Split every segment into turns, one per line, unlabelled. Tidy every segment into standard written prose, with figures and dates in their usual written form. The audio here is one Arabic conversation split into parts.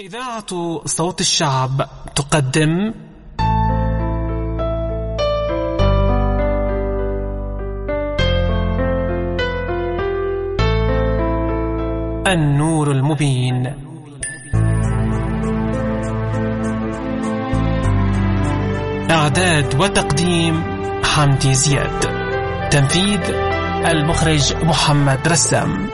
إذاعة صوت الشعب تقدم النور المبين. إعداد وتقديم حمدي زياد. تنفيذ المخرج محمد رسام.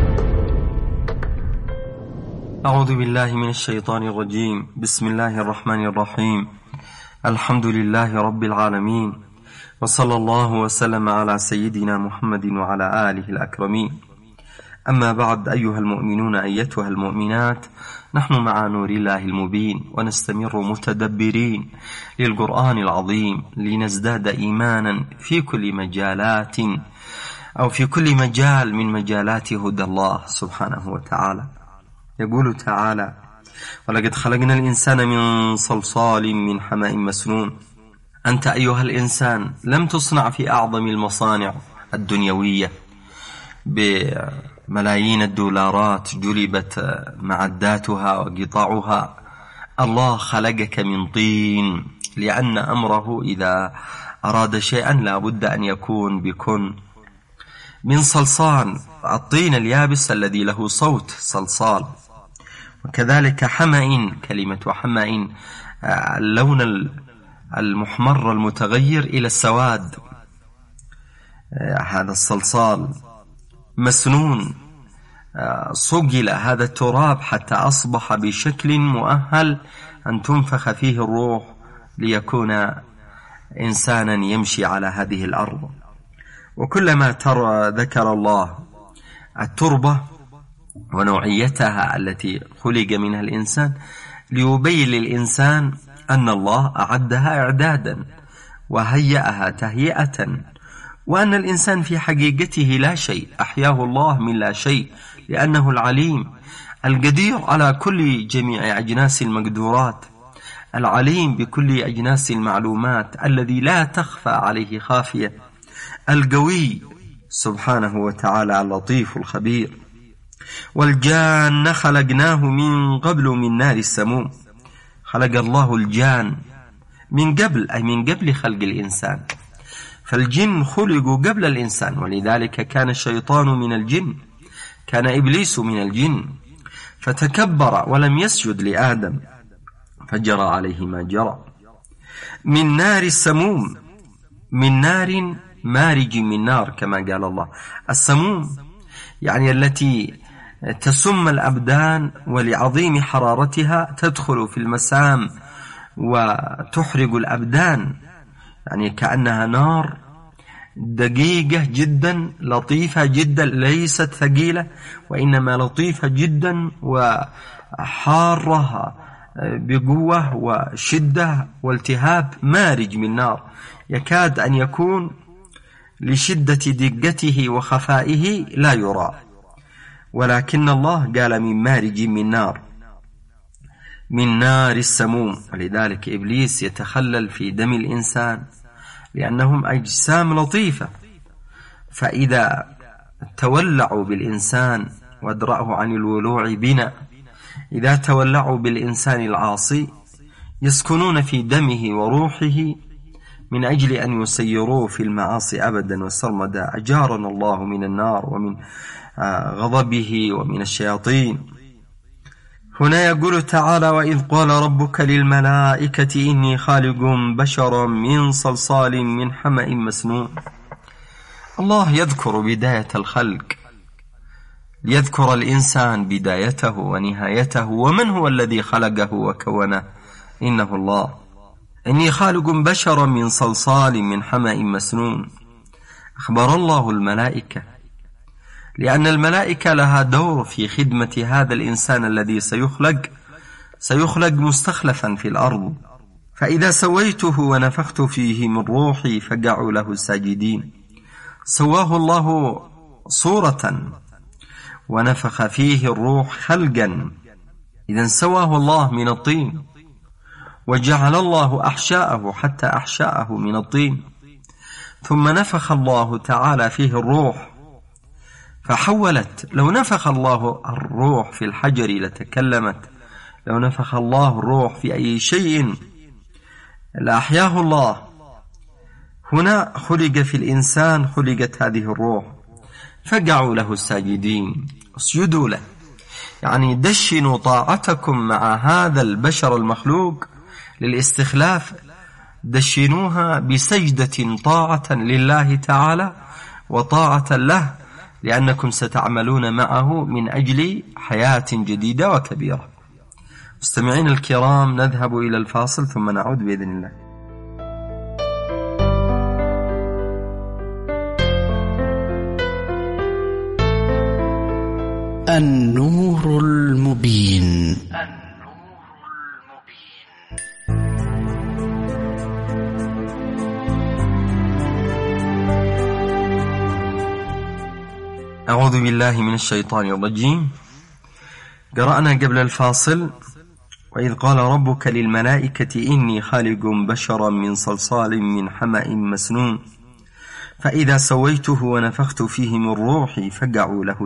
أعوذ بالله من الشيطان الرجيم. بسم الله الرحمن الرحيم. الحمد لله رب العالمين، وصلى الله وسلم على سيدنا محمد وعلى آله الأكرمين. أما بعد، أيها المؤمنون أيتها المؤمنات، نحن مع نور الله المبين، ونستمر متدبرين للقرآن العظيم لنزداد إيمانا في كل مجالات أو في كل مجال من مجالات هدى الله سبحانه وتعالى. يقول تعالى: ولقد خلقنا الإنسان من صلصال من حماء مسنون. أنت أيها الإنسان لم تصنع في أعظم المصانع الدنيوية بملايين الدولارات جلبت معداتها وقطاعها. الله خلقك من طين، لأن أمره إذا أراد شيئا لا بد أن يكون بكن. من صلصال، الطين اليابس الذي له صوت صلصال. وكذلك حمأ، كلمة حمأ اللون المحمر المتغير إلى السواد، هذا الصلصال. مسنون، صقل هذا التراب حتى أصبح بشكل مؤهل أن تنفخ فيه الروح ليكون إنسانا يمشي على هذه الأرض. وكلما ذكر الله التربة ونوعيتها التي خلق منها الإنسان ليبين للإنسان أن الله أعدها إعدادا وهيئها تهيئة، وأن الإنسان في حقيقته لا شيء، أحياه الله من لا شيء، لأنه العليم القدير على كل جميع أجناس المقدورات، العليم بكل أجناس المعلومات، الذي لا تخفى عليه خافية، القوي سبحانه وتعالى، اللطيف الخبير. والجان خلقناه من قبل من نار السموم. خلق الله الجان من قبل، أي من قبل خلق الإنسان، فالجن خلقوا قبل الإنسان، ولذلك كان الشيطان من الجن، كان إبليس من الجن، فتكبر ولم يسجد لآدم فجرى عليه ما جرى. من نار السموم، من نار مارج من نار كما قال الله. السموم يعني التي تسم الأبدان، ولعظيم حرارتها تدخل في المسام وتحرق الأبدان، يعني كأنها نار دقيقة جدا، لطيفة جدا، ليست ثقيلة وإنما لطيفة جدا وحارة بقوة وشدة والتهاب. مارج من نار، يكاد أن يكون لشدة دقته وخفائه لا يرى، ولكن الله قال من مارج من نار، من نار السموم. ولذلك إبليس يتخلل في دم الإنسان لأنهم أجسام لطيفة، فإذا تولعوا بالإنسان وادرأه عن الولوع بنا، إذا تولعوا بالإنسان العاصي يسكنون في دمه وروحه من أجل أن يسيروه في المعاصي أبدا وسرمدا. أجارنا الله من النار ومن غضبه ومن الشياطين. هنا يقول تعالى: وإذ قال ربك للملائكة إني خالق بشرا من صلصال من حمأ مسنون. الله يذكر بداية الخلق، ليذكر الإنسان بدايته ونهايته ومن هو الذي خلقه وكونه، إنه الله. إني خالق بشرا من صلصال من حمأ مسنون. أخبر الله الملائكة، لأن الملائكة لها دور في خدمة هذا الإنسان الذي سيخلق مستخلفا في الأرض. فإذا سويته ونفخت فيه من روحي فقعوا له ساجدين. سواه الله صورة ونفخ فيه الروح خلقا، إذن سواه الله من الطين، وجعل الله أحشاءه حتى أحشاءه من الطين، ثم نفخ الله تعالى فيه الروح فحولت. لو نفخ الله الروح في الحجر لتكلمت، لو نفخ الله الروح في أي شيء لأحياه الله. هنا خلق في الإنسان خلقت هذه الروح، فقعوا له الساجدين، اسجدوا له، يعني دشنوا طاعتكم مع هذا البشر المخلوق للاستخلاف، دشنوها بسجدة طاعة لله تعالى وطاعة له، لأنكم ستعملون معه من أجل حياة جديدة وكبيرة. مستمعين الكرام، نذهب إلى الفاصل ثم نعود بإذن الله.
النور المبين.
أعوذ بالله من الشيطان الرجيم. قرأنا قبل الفاصل: وإذ قال ربك للملائكة إني خالق بشرا من صلصال من حمأ مسنون فإذا سويته ونفخت فيه من روحي فقعوا له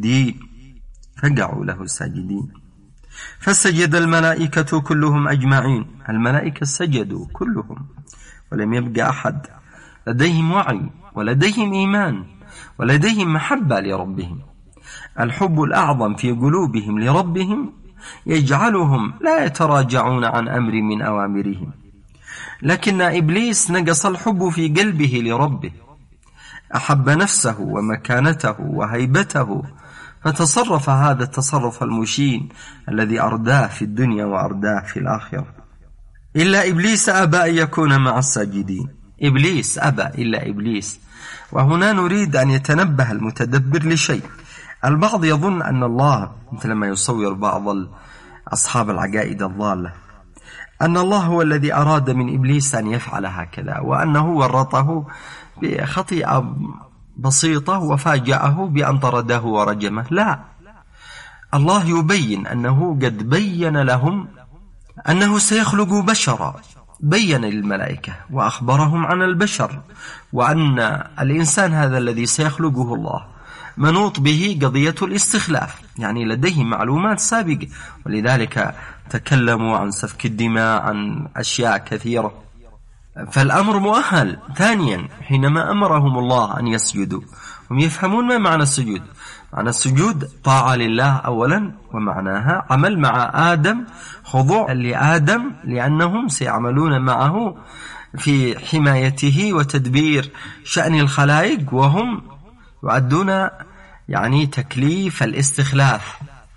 ساجدين. فسجد الملائكة كلهم أجمعين. الملائكة سجدوا كلهم ولم يبقى أحد. لديهم وعي ولديهم إيمان ولديهم محبة لربهم. الحب الأعظم في قلوبهم لربهم يجعلهم لا يتراجعون عن أمر من أوامرهم. لكن إبليس نقص الحب في قلبه لربه، أحب نفسه ومكانته وهيبته، فتصرف هذا التصرف المشين الذي أرداه في الدنيا وأرداه في الآخرة. إلا إبليس أبى أن يكون مع الساجدين. إبليس أبى إلا إبليس. وهنا نريد أن يتنبه المتدبر لشيء. البعض يظن أن الله، مثل ما يصور بعض أصحاب العقائد الضالة، أن الله هو الذي أراد من إبليس أن يفعل هكذا، وأنه ورطه بخطيئة بسيطة وفاجأه بأن طرده ورجمه. لا، الله يبين أنه قد بين لهم أنه سيخلق بشرا، بين للملائكة وأخبرهم عن البشر، وأن الإنسان هذا الذي سيخلقه الله منوط به قضية الاستخلاف، يعني لديه معلومات سابقة، ولذلك تكلموا عن سفك الدماء، عن أشياء كثيرة، فالأمر مؤهل. ثانيا، حينما أمرهم الله أن يسجدوا، هم يفهمون ما معنى السجود. معنى السجود طاعة لله أولا، ومعناها عمل مع آدم، خضوع لآدم، لأنهم سيعملون معه في حمايته وتدبير شأن الخلائق، وهم يؤدون يعني تكليف الاستخلاف.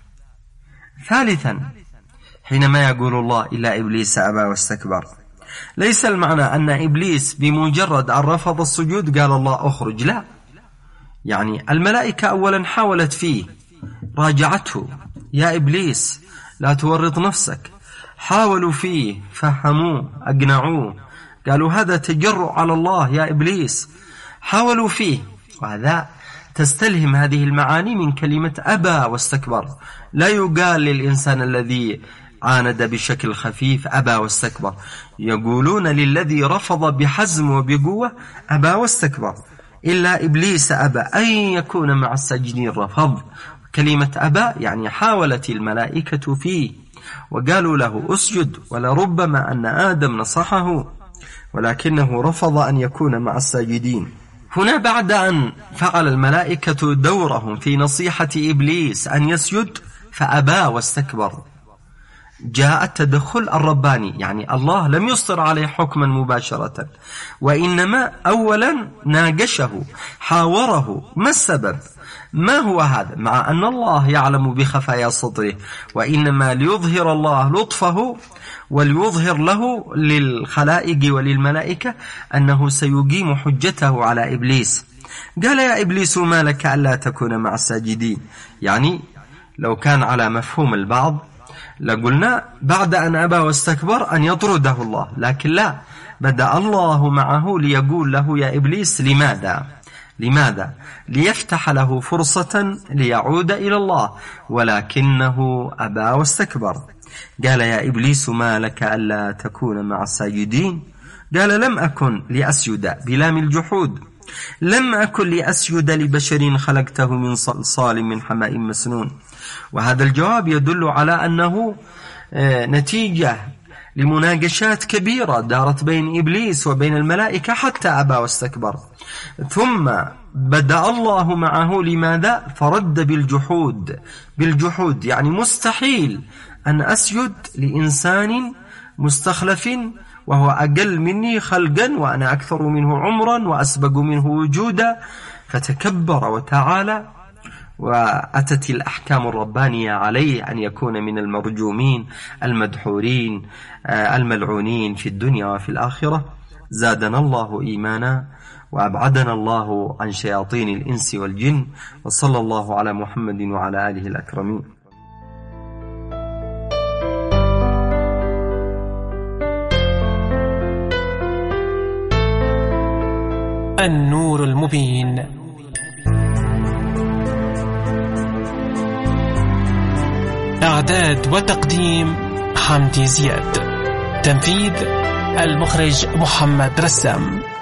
ثالثا، حينما يقول الله إلا إبليس أبى واستكبر، ليس المعنى أن إبليس بمجرد أن رفض السجود قال الله أخرج، لا، يعني الملائكة أولا حاولت فيه، راجعته، يا إبليس لا تورط نفسك، حاولوا فيه، فهموه، أقنعوه، قالوا هذا تجرؤ على الله يا إبليس، حاولوا فيه. وهذا تستلهم هذه المعاني من كلمة أبى واستكبر. لا يقال للإنسان الذي عاند بشكل خفيف أبى واستكبر، يقولون للذي رفض بحزم وبقوة أبى واستكبر. إلا إبليس أبى أن يكون مع الساجدين، رفض. كلمة أبى يعني حاولت الملائكة فيه وقالوا له أسجد، ولربما أن آدم نصحه ولكنه رفض أن يكون مع الساجدين. هنا بعد أن فعل الملائكة دورهم في نصيحة إبليس أن يسجد فأبى واستكبر، جاء التدخل الرباني، يعني الله لم يصدر عليه حكما مباشرة، وإنما أولا ناقشه، حاوره، ما السبب، ما هو هذا، مع أن الله يعلم بخفايا صدره، وإنما ليظهر الله لطفه وليظهر له للخلائق وللملائكة أنه سيقيم حجته على إبليس. قال يا إبليس ما لك ألا تكون مع الساجدين. يعني لو كان على مفهوم البعض لقلنا بعد أن أبى واستكبر أن يطرده الله، لكن لا، بدأ الله معه ليقول له يا إبليس لماذا؟ ليفتح له فرصة ليعود إلى الله، ولكنه أبى واستكبر. قال يا إبليس ما لك ألا تكون مع الساجدين؟ قال لم أكن لأسجد، بلام الجحود، لم أكن لأسجد لبشر خلقته من صلصال من حماء مسنون. وهذا الجواب يدل على أنه نتيجة لمناقشات كبيرة دارت بين إبليس وبين الملائكة حتى أبى واستكبر. ثم بدأ الله معه لماذا؟ فرد بالجحود، يعني مستحيل أن أسجد لإنسان مستخلف وهو أقل مني خلقا وأنا أكثر منه عمرا وأسبق منه وجودا، فتكبر وتعالى، وأتت الأحكام الربانية عليه أن يكون من المرجومين المدحورين الملعونين في الدنيا وفي الآخرة. زادنا الله إيمانا وأبعدنا الله عن شياطين الإنس والجن، وصلى الله على محمد وعلى آله الأكرمين.
النور المبين. إعداد وتقديم حمدي زياد. تنفيذ المخرج محمد رسام.